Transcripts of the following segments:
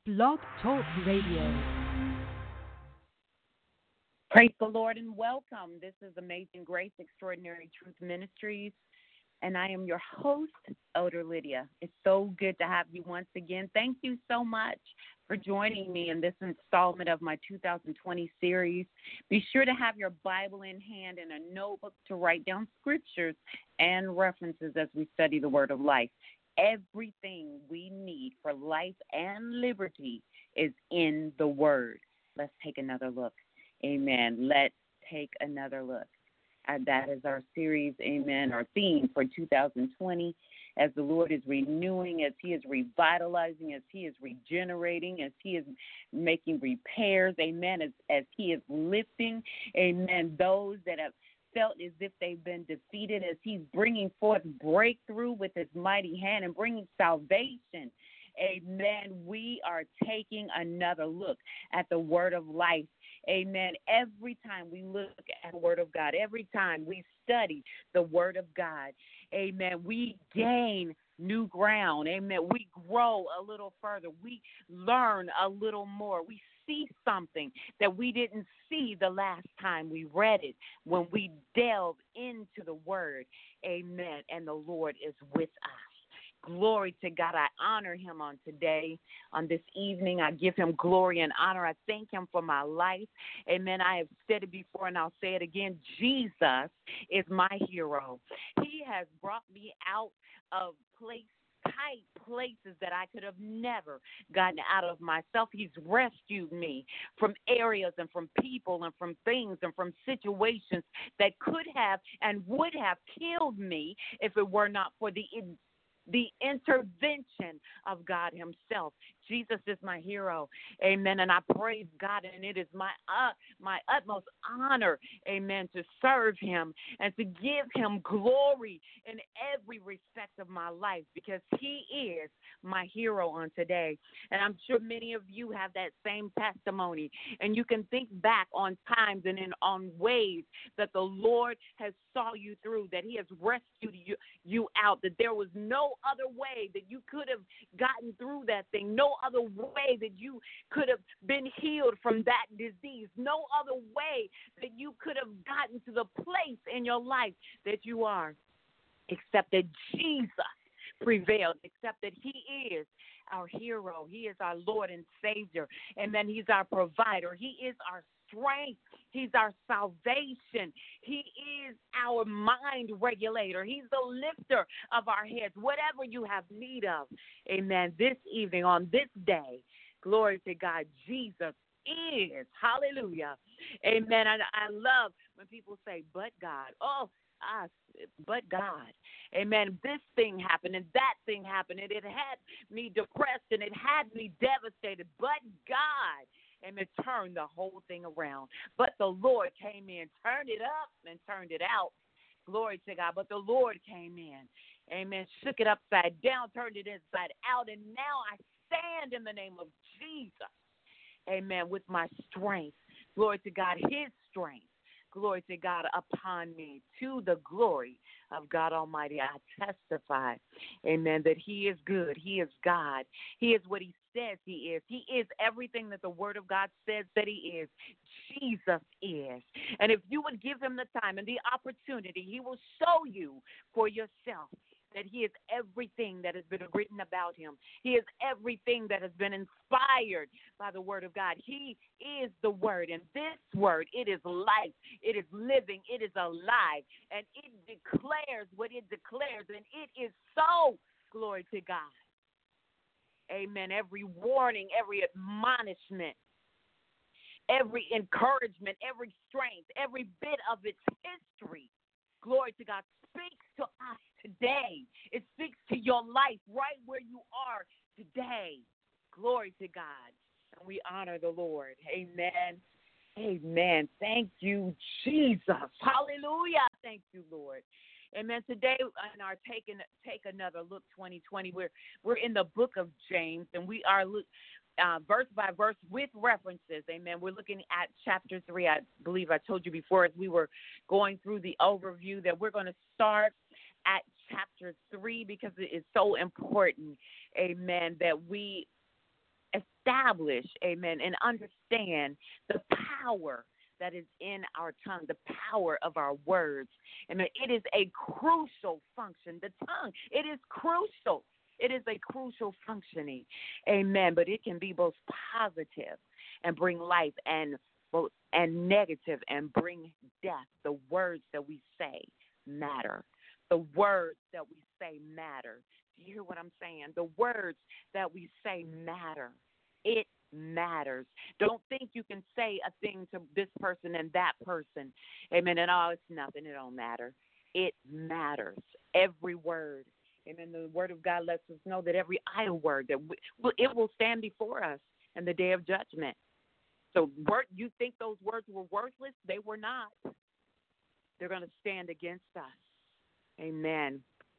Blog Talk Radio. Praise the Lord and welcome. This is Amazing Grace Extraordinary Truth Ministries, and I am your host, Elder Lydia. It's so good to have you once again. Thank you so much for joining me in this installment of my 2020 series. Be sure to have your Bible in hand and a notebook to write down scriptures and references as we study the Word of Life. Everything we need for life and liberty is in the Word. Let's take another look. Amen. Let's take another look. And that is our series, amen, our theme for 2020, as the Lord is renewing, as He is revitalizing, as He is regenerating, as He is making repairs, amen, as He is lifting, amen, those that have felt as if they've been defeated, as He's bringing forth breakthrough with His mighty hand and bringing salvation. Amen. We are taking another look at the Word of life. Amen. Every time we look at the Word of God, every time we study the Word of God, amen, we gain new ground. Amen. We grow a little further. We learn a little more. We see something that we didn't see the last time we read it when we delve into the Word. Amen. And the Lord is with us. Glory to God. I honor Him on today, on this evening. I give Him glory and honor. I thank Him for my life. Amen. I have said it before and I'll say it again. Jesus is my hero. He has brought me out of tight places that I could have never gotten out of myself. He's rescued me from areas and from people and from things and from situations that could have and would have killed me if it were not for the intervention of God Himself. Jesus is my hero. Amen. And I praise God, and it is my utmost honor, amen, to serve Him and to give Him glory in every respect of my life, because He is my hero on today. And I'm sure many of you have that same testimony, and you can think back on times and on ways that the Lord has saw you through, that He has rescued you out, that there was no other way that you could have gotten through that thing, no other way that you could have been healed from that disease, no other way that you could have gotten to the place in your life that you are, except that Jesus prevailed, except that He is our hero. He is our Lord and Savior. And then He's our provider. He is our strength. He's our salvation. He is our mind regulator. He's the lifter of our heads. Whatever you have need of, amen, this evening, on this day, glory to God, Jesus is. Hallelujah. Amen. I love when people say, but God. But God. Amen. This thing happened and that thing happened, and it had me depressed and it had me devastated. But God, amen, turned the whole thing around. But the Lord came in, turned it up and turned it out. Glory to God. But the Lord came in, amen, shook it upside down, turned it inside out, and now I stand in the name of Jesus, amen, with my strength. Glory to God, His strength. Glory to God upon me, to the glory of God Almighty. I testify, amen, that He is good. He is God. He is what He says He is. He is everything that the Word of God says that He is. Jesus is. And if you would give Him the time and the opportunity, He will show you for yourself that He is everything that has been written about Him. He is everything that has been inspired by the Word of God. He is the Word, and this Word, it is life, it is living, it is alive, and it declares what it declares, and it is so. Glory to God. Amen. Every warning, every admonishment, every encouragement, every strength, every bit of its history, glory to God, speaks to us today. It speaks to your life right where you are today. Glory to God. And we honor the Lord. Amen. Amen. Thank you, Jesus. Hallelujah. Thank you, Lord. Amen. Today in our Take Another Look 2020, we're in the book of James, and we are verse by verse with references. Amen. We're looking at chapter 3. I believe I told you before as we were going through the overview that we're going to start at chapter 3 because it is so important, amen, that we establish, amen, and understand the power that is in our tongue, the power of our words. Amen. It is a crucial function. The tongue, it is crucial. It is a crucial functioning. Amen. But it can be both positive and bring life and negative and bring death. The words that we say matter. The words that we say matter. Do you hear what I'm saying? The words that we say matter. It matters. Don't think you can say a thing to this person and that person. Amen. And it's nothing. It don't matter. It matters. Every word. Amen. The word of God lets us know that every idle word, it will stand before us in the day of judgment. So you think those words were worthless? They were not. They're going to stand against us. Amen.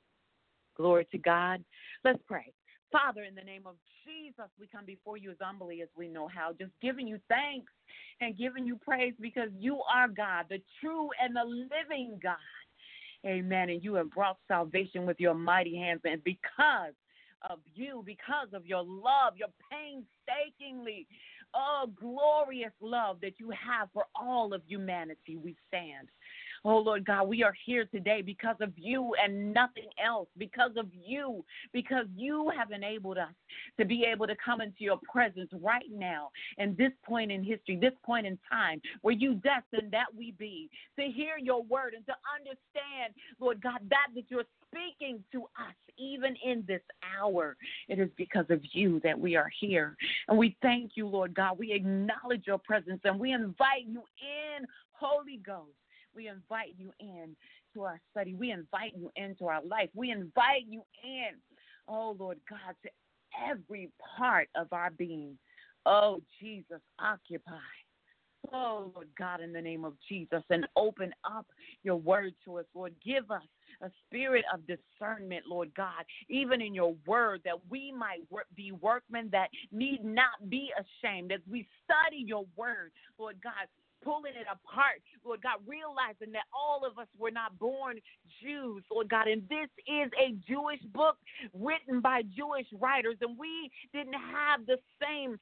Glory to God. Let's pray. Father, in the name of Jesus, we come before you as humbly as we know how, just giving you thanks and giving you praise because you are God, the true and the living God. Amen. And you have brought salvation with your mighty hands. And because of you, because of your love, your painstakingly, glorious love that you have for all of humanity, we stand. Oh, Lord God, we are here today because of you and nothing else, because of you, because you have enabled us to be able to come into your presence right now in this point in history, this point in time where you destined that we be, to hear your word and to understand, Lord God, that you're speaking to us even in this hour. It is because of you that we are here. And we thank you, Lord God. We acknowledge your presence and we invite you in, Holy Ghost. We invite you in to our study. We invite you into our life. We invite you in, oh, Lord God, to every part of our being. Oh, Jesus, occupy. Oh, Lord God, in the name of Jesus, and open up your word to us, Lord. Give us a spirit of discernment, Lord God, even in your word, that we might be workmen that need not be ashamed as we study your word, Lord God, pulling it apart, Lord God, realizing that all of us were not born Jews, Lord God, and this is a Jewish book written by Jewish writers, and we didn't have the same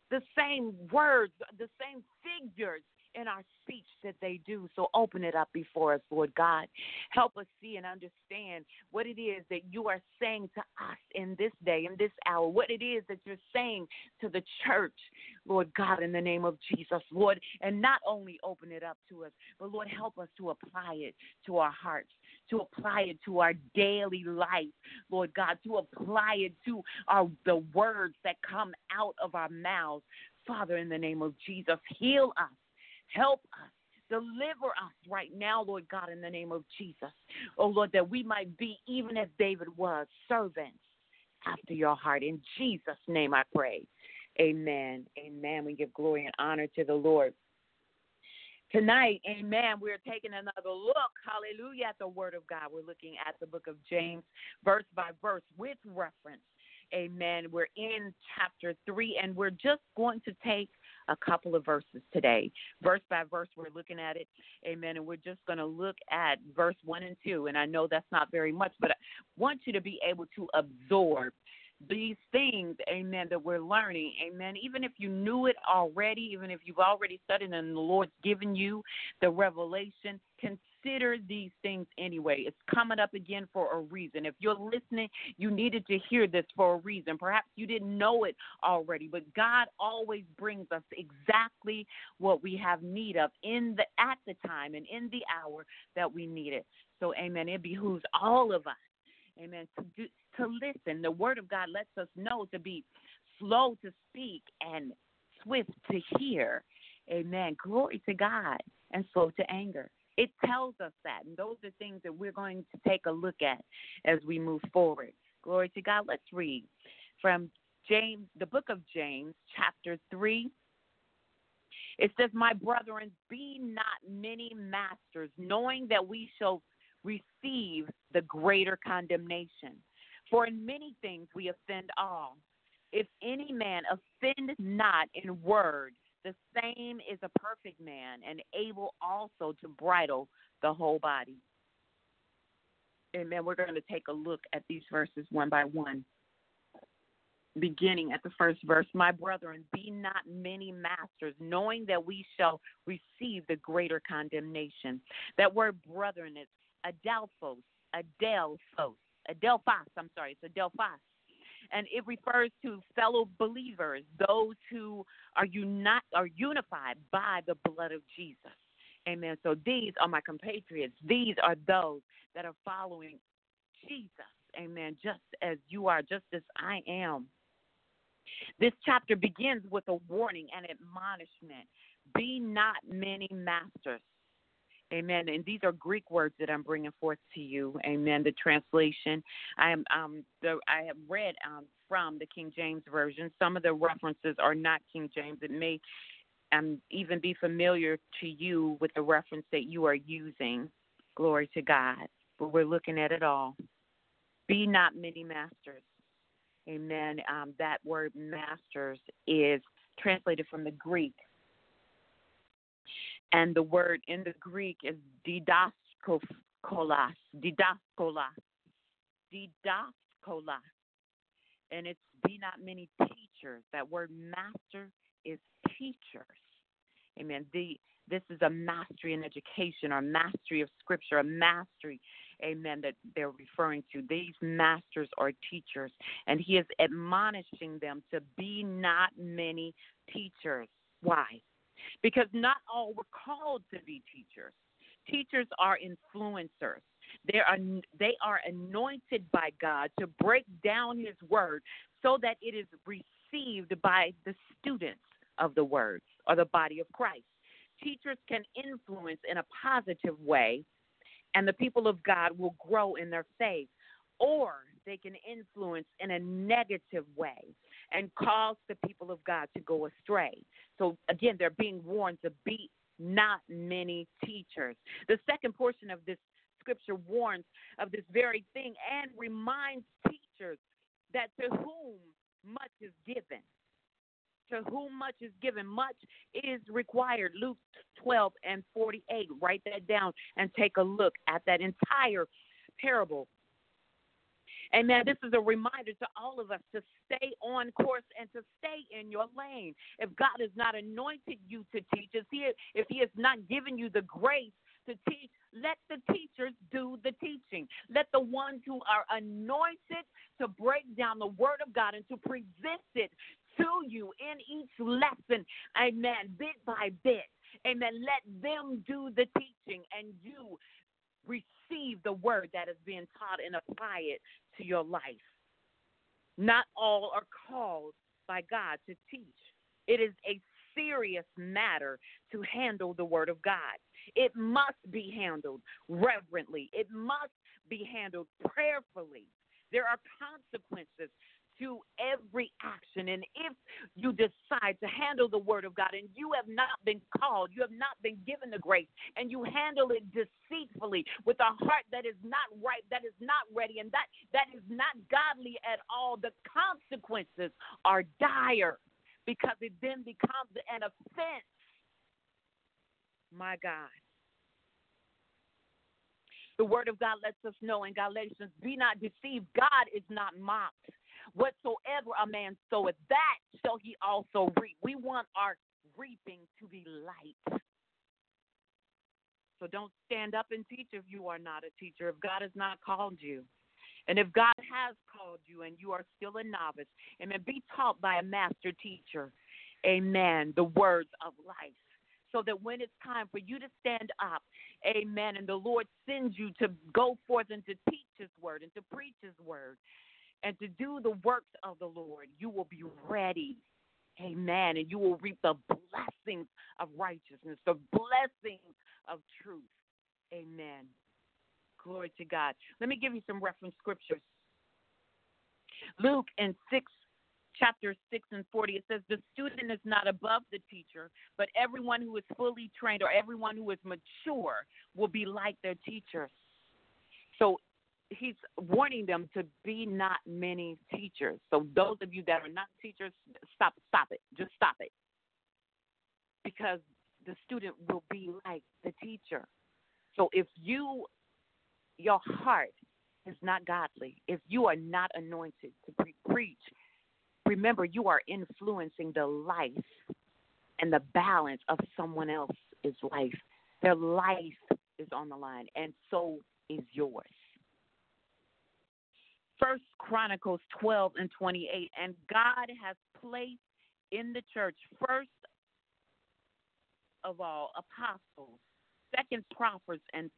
words, the same figures in our speech that they do. So open it up before us, Lord God. Help us see and understand what it is that you are saying to us in this day, in this hour, what it is that you're saying to the church, Lord God, in the name of Jesus, Lord, and not only open it up to us, but Lord, help us to apply it to our hearts, to apply it to our daily life, Lord God, to apply it to the words that come out of our mouths. Father, in the name of Jesus, heal us. Help us. Deliver us right now, Lord God, in the name of Jesus. Oh, Lord, that we might be, even as David was, servants after your heart. In Jesus' name I pray. Amen. Amen. We give glory and honor to the Lord. Tonight, amen, we're taking another look, hallelujah, at the Word of God. We're looking at the book of James, verse by verse, with reference. Amen. We're in chapter 3, and we're just going to take a couple of verses today. Verse by verse, we're looking at it. Amen. And we're just going to look at verse 1 and 2. And I know that's not very much, but I want you to be able to absorb these things, amen, that we're learning, amen. Even if you knew it already, even if you've already studied and the Lord's given you the revelation, consider these things anyway. It's coming up again for a reason. If you're listening, you needed to hear this for a reason. Perhaps you didn't know it already, but God always brings us exactly what we have need of at the time and in the hour that we need it. So, amen, it behooves all of us, amen, to listen. The Word of God lets us know to be slow to speak and swift to hear. Amen. Glory to God. And slow to anger. It tells us that. And those are things that we're going to take a look at as we move forward. Glory to God. Let's read from James, the book of James, chapter 3. It says, "My brethren, be not many masters, knowing that we shall receive the greater condemnation. For in many things we offend all. If any man offend not in word, the same is a perfect man, and able also to bridle the whole body." Amen. We're going to take a look at these verses one by one. beginning at the first verse, my brethren, be not many masters, knowing that we shall receive the greater condemnation. That word brethren is adelphos, it's adelphos. And it refers to fellow believers, those who are unified by the blood of Jesus. Amen. So these are my compatriots. These are those that are following Jesus. Amen. Just as you are, just as I am. This chapter begins with a warning and admonishment. Be not many masters. Amen. And these are Greek words that I'm bringing forth to you. Amen. The translation I have read from the King James Version. Some of the references are not King James. It may even be familiar to you with the reference that you are using. Glory to God. But we're looking at it all. Be not many masters. Amen. That word masters is translated from the Greek. And the word in the Greek is didaskolos. And it's be not many teachers. That word master is teachers. Amen. This is a mastery in education or mastery of scripture, a mastery, amen, that they're referring to. These masters are teachers, and he is admonishing them to be not many teachers. Why? Because not all were called to be teachers. Teachers are influencers. They are anointed by God to break down his word so that it is received by the students of the word or the body of Christ. Teachers can influence in a positive way, and the people of God will grow in their faith, or they can influence in a negative way and cause the people of God to go astray. So, again, they're being warned to be not many teachers. The second portion of this scripture warns of this very thing and reminds teachers that to whom much is given, to whom much is given, much is required. Luke 12:48. Write that down and take a look at that entire parable. Amen. This is a reminder to all of us to stay on course and to stay in your lane. If God has not anointed you to teach, if he has not given you the grace to teach, let the teachers do the teaching. Let the ones who are anointed to break down the word of God and to present it to you in each lesson, amen, bit by bit, amen, let them do the teaching and you receive the word that is being taught and apply it to your life. Not all are called by God to teach. It is a serious matter to handle the word of God. It must be handled reverently. It must be handled prayerfully. There are consequences to every action. And if you decide to handle the word of God and you have not been called, you have not been given the grace, and you handle it deceitfully with a heart that is not right, that is not ready, and that is not godly at all, the consequences are dire because it then becomes an offense. My God. The word of God lets us know in Galatians, be not deceived, God is not mocked. Whatsoever a man soweth, that shall he also reap. We want our reaping to be light. So don't stand up and teach if you are not a teacher, if God has not called you. And if God has called you and you are still a novice, amen, be taught by a master teacher, amen, the words of life. So that when it's time for you to stand up, amen, and the Lord sends you to go forth and to teach his word and to preach his word and to do the works of the Lord, you will be ready, amen, and you will reap the blessings of righteousness, the blessings of truth, amen. Glory to God. Let me give you some reference scriptures. Luke in chapter 6:40, it says, the student is not above the teacher, but everyone who is fully trained or everyone who is mature will be like their teachers. So he's warning them to be not many teachers. So those of you that are not teachers, stop it. Just stop it. Because the student will be like the teacher. So if your heart is not godly, if you are not anointed to preach, Remember, you are influencing the life and the balance of someone else's life. Their life is on the line, and so is yours. First Chronicles 12:28, and God has placed in the church first of all apostles, second prophets, and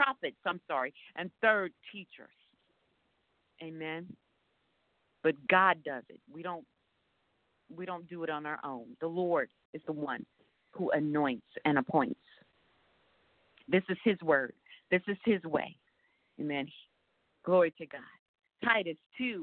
third teachers. Amen. But God does it. We don't do it on our own. The Lord is the one who anoints and appoints. This is his word. This is his way. Amen. Glory to God. Titus 2,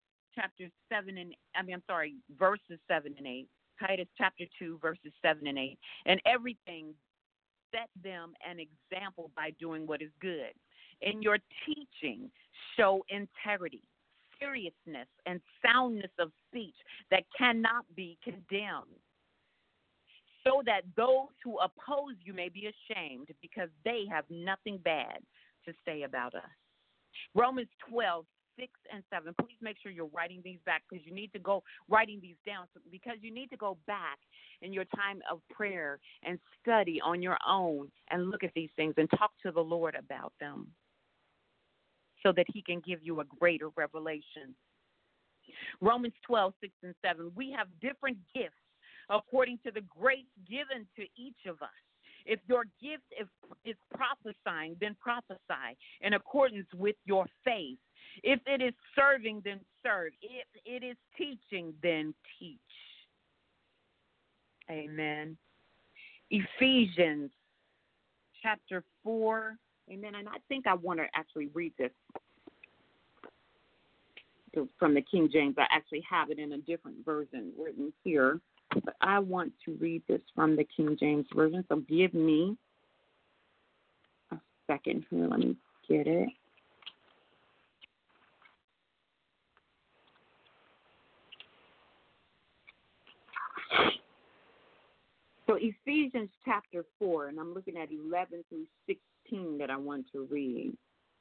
verses 7 and 8. Titus chapter 2, verses 7 and 8. And everything, set them an example by doing what is good. In your teaching, show integrity, seriousness, and soundness of speech that cannot be condemned, so that those who oppose you may be ashamed, because they have nothing bad to say about us. Romans 12:6 and 7. Please make sure you're writing these back, because you need to go writing these down, because you need to go back in your time of prayer and study on your own and look at these things and talk to the Lord about them, so that he can give you a greater revelation. Romans 12:6 and 7. We have different gifts according to the grace given to each of us. If your gift is prophesying, then prophesy in accordance with your faith. If it is serving, then serve. If it is teaching, then teach. Amen. Ephesians chapter 4. Amen. And I think I want to actually read this from the King James. I actually have it in a different version written here, but I want to read this from the King James Version. So give me a second here. Let me get it. So Ephesians chapter 4, and I'm looking at 11 through 16 that I want to read.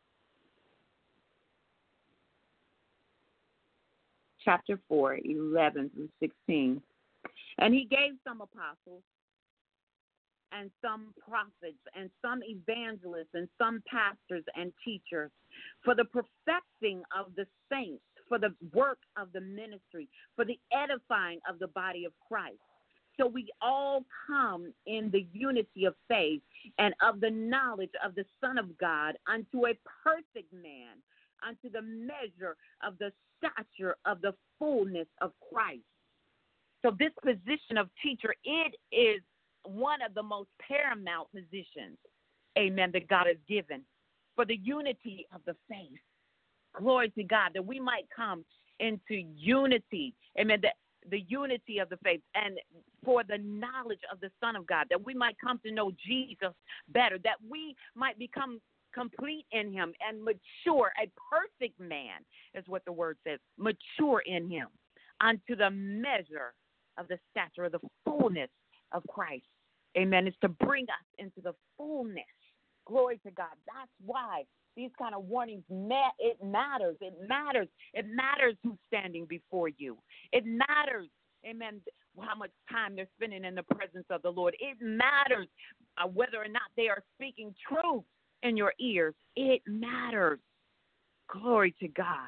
Chapter 4, 11 through 16. And he gave some apostles and some prophets and some evangelists and some pastors and teachers for the perfecting of the saints, for the work of the ministry, for the edifying of the body of Christ. So we all come in the unity of faith and of the knowledge of the Son of God unto a perfect man, unto the measure of the stature of the fullness of Christ. So this position of teacher, it is one of the most paramount positions, amen, that God has given for the unity of the faith. Glory to God, that we might come into unity, amen, the unity of the faith, and for the knowledge of the Son of God, that we might come to know Jesus better, that we might become complete in him and mature, a perfect man is what the word says, mature in him, unto the measure of the stature of the fullness of Christ. Amen. It's to bring us into the fullness. Glory to God. That's why these kind of warnings, it matters. It matters. It matters who's standing before you. It matters, amen, how much time they're spending in the presence of the Lord. It matters whether or not they are speaking truth in your ears. It matters. Glory to God.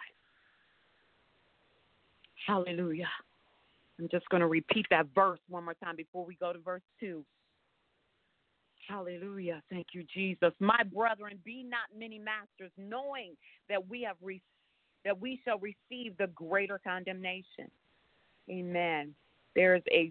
Hallelujah. I'm just going to repeat that verse one more time before we go to verse 2. Hallelujah. Thank you, Jesus. My brethren, be not many masters, knowing that we shall receive the greater condemnation. Amen. There's a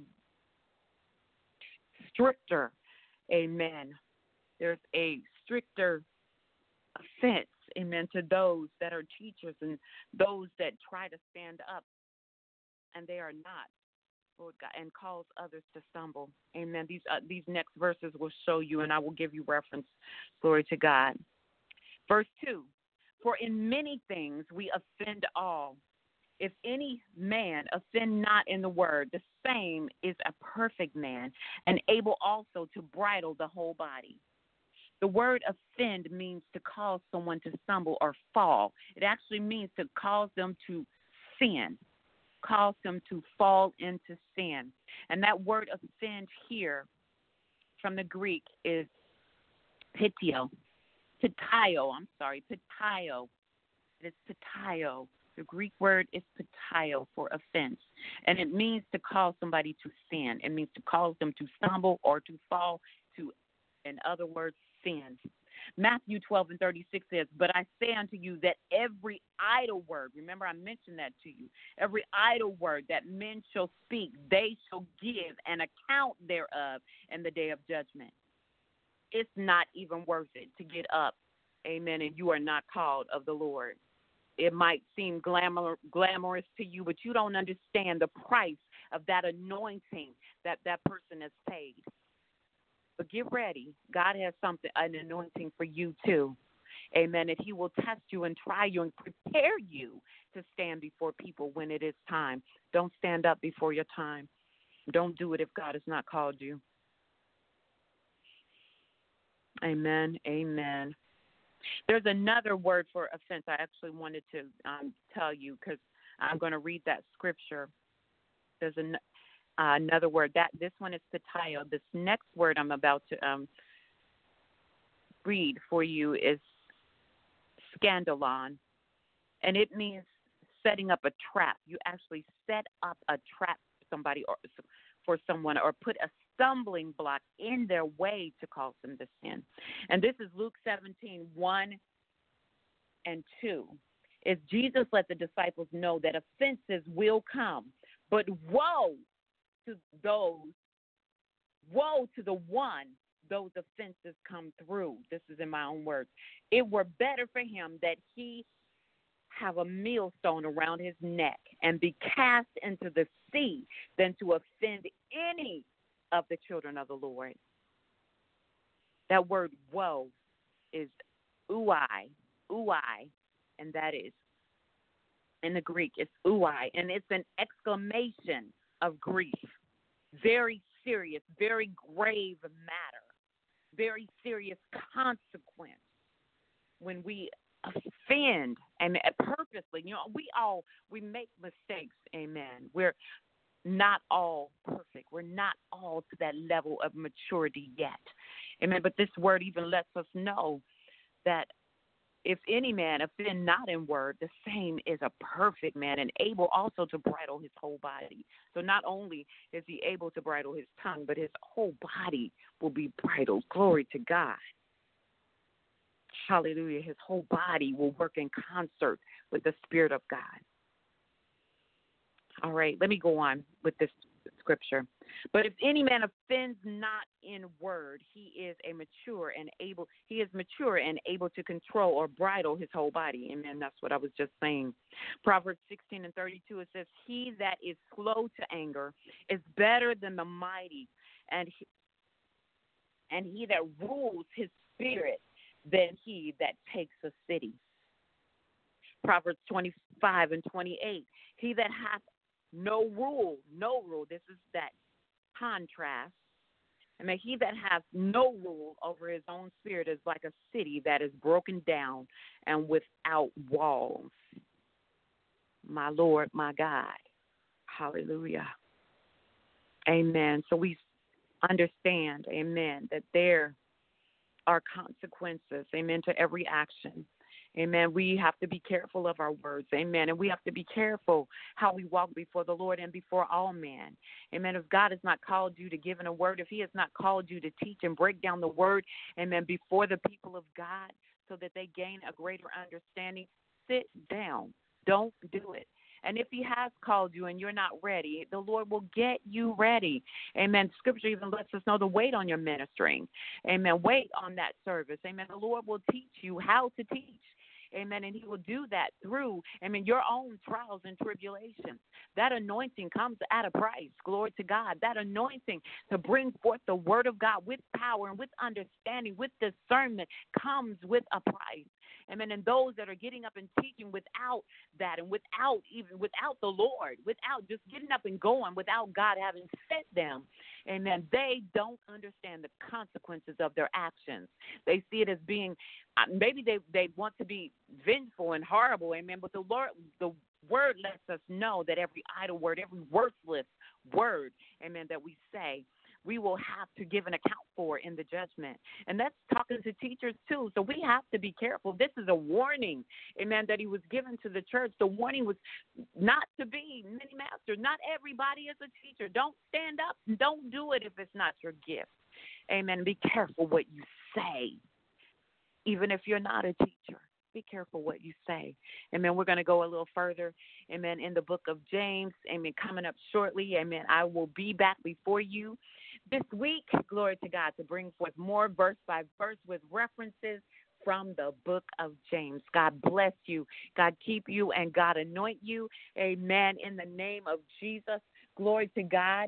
stricter, amen. There's a stricter offense, amen, to those that are teachers and those that try to stand up and they are not, Lord God, and cause others to stumble. Amen. These next verses will show you, and I will give you reference. Glory to God. Verse 2, for in many things we offend all. If any man offend not in the word, the same is a perfect man, and able also to bridle the whole body. The word offend means to cause someone to stumble or fall. It actually means to cause them to sin. cause them to fall into sin. And that word offend here from the Greek is pitio. Pitio. It is pitio. The Greek word is pitio for offense. And it means to cause somebody to sin. It means to cause them to stumble or to fall to, in other words, sin. Matthew 12:36 says, "But I say unto you that every idle word," remember I mentioned that to you, "every idle word that men shall speak, they shall give an account thereof in the day of judgment." It's not even worth it to get up, amen, and you are not called of the Lord. It might seem glamorous to you, but you don't understand the price of that anointing that that person has paid. But get ready. God has an anointing for you too. Amen. And he will test you and try you and prepare you to stand before people when it is time. Don't stand up before your time. Don't do it if God has not called you. Amen. Amen. There's another word for offense I actually wanted to tell you because I'm going to read that scripture. There's another word. This one is pitio. This next word I'm about to read for you is scandalon, and it means setting up a trap. You actually set up a trap for somebody or for someone, or put a stumbling block in their way to cause them to sin. And this is Luke 17:1 and 2. Is Jesus let the disciples know that offenses will come, but woe to the one those offenses come through. This is in my own words. It were better for him that he have a millstone around his neck and be cast into the sea than to offend any of the children of the Lord. That word woe is uai, and that is, in the Greek, it's uai, and it's an exclamation of grief. Very serious, very grave matter, very serious consequence when we offend and purposely. We make mistakes, amen. We're not all perfect. We're not all to that level of maturity yet, amen. But this word even lets us know that if any man offend not in word, the same is a perfect man and able also to bridle his whole body. So not only is he able to bridle his tongue, but his whole body will be bridled. Glory to God. Hallelujah. His whole body will work in concert with the Spirit of God. All right, let me go on with this scripture. But if any man offends not in word, he is mature and able to control or bridle his whole body. Amen. That's what I was just saying. Proverbs 16:32, it says, "He that is slow to anger is better than the mighty, and he that rules his spirit than he that takes a city." Proverbs 25:28, "He that hath no rule," this is that contrast. I mean, he that has no rule over his own spirit is like a city that is broken down and without walls. My Lord, my God. Hallelujah. Amen. So we understand, amen, that there are consequences, amen, to every action. Amen. We have to be careful of our words. Amen. And we have to be careful how we walk before the Lord and before all men. Amen. If God has not called you to give in a word, if he has not called you to teach and break down the word, amen, before the people of God so that they gain a greater understanding, sit down. Don't do it. And if he has called you and you're not ready, the Lord will get you ready. Amen. Scripture even lets us know to wait on your ministering. Amen. Wait on that service. Amen. The Lord will teach you how to teach. Amen. And he will do that through, your own trials and tribulations. That anointing comes at a price. Glory to God. That anointing to bring forth the word of God with power and with understanding, with discernment, comes with a price. Amen. And those that are getting up and teaching without that and without the Lord, without just getting up and going, without God having sent them, amen, they don't understand the consequences of their actions. They see it as being, maybe they want to be vengeful and horrible, amen, but the word lets us know that every idle word, every worthless word, amen, that we say, we will have to give an account for in the judgment. And that's talking to teachers too. So we have to be careful. This is a warning, amen, that he was given to the church. The warning was not to be many masters. Not everybody is a teacher. Don't stand up and don't do it if it's not your gift. Amen. Be careful what you say, even if you're not a teacher. Be careful what you say. Amen. We're going to go a little further. Amen. In the book of James. Amen. Coming up shortly. Amen. I will be back before you this week. Glory to God, to bring forth more verse by verse with references from the book of James. God bless you. God keep you and God anoint you. Amen. In the name of Jesus. Glory to God.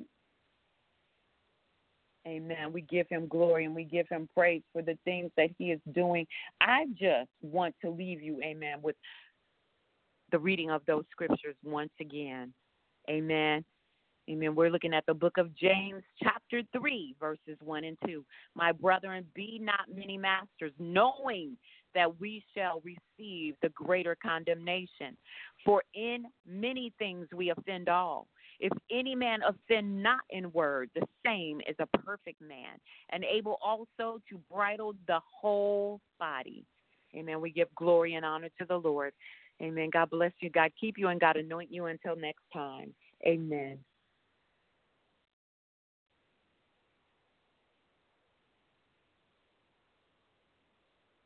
Amen. We give him glory and we give him praise for the things that he is doing. I just want to leave you, amen, with the reading of those scriptures once again. Amen. Amen. We're looking at the book of James, chapter 3, verses 1 and 2. My brethren, be not many masters, knowing that we shall receive the greater condemnation. For in many things we offend all. If any man offend not in word, the same is a perfect man, and able also to bridle the whole body. Amen. We give glory and honor to the Lord. Amen. God bless you. God keep you and God anoint you until next time. Amen.